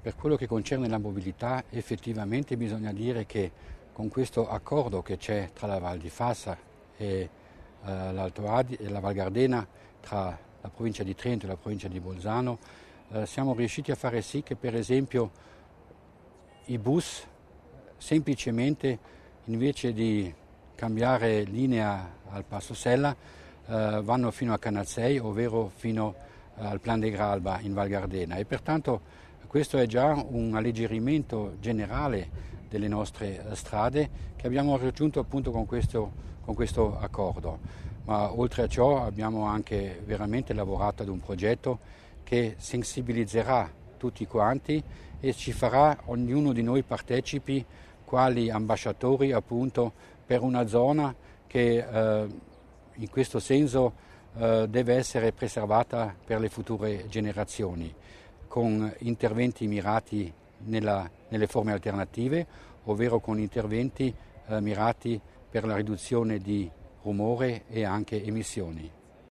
Per quello che concerne la mobilità, effettivamente bisogna dire che con questo accordo che c'è tra la Val di Fassa e l'Alto Adige e la Val Gardena, tra la provincia di Trento e la provincia di Bolzano, siamo riusciti a fare sì che per esempio i bus semplicemente invece di cambiare linea al Passo Sella vanno fino a Canazzei, ovvero fino al Plan de Gralba in Val Gardena, e pertanto questo è già un alleggerimento generale delle nostre strade che abbiamo raggiunto appunto con questo accordo. Ma oltre a ciò abbiamo anche veramente lavorato ad un progetto che sensibilizzerà tutti quanti e ci farà ognuno di noi partecipi quali ambasciatori appunto per una zona che in questo senso deve essere preservata per le future generazioni, con interventi mirati nelle forme alternative, ovvero con interventi mirati per la riduzione di rumore e anche emissioni.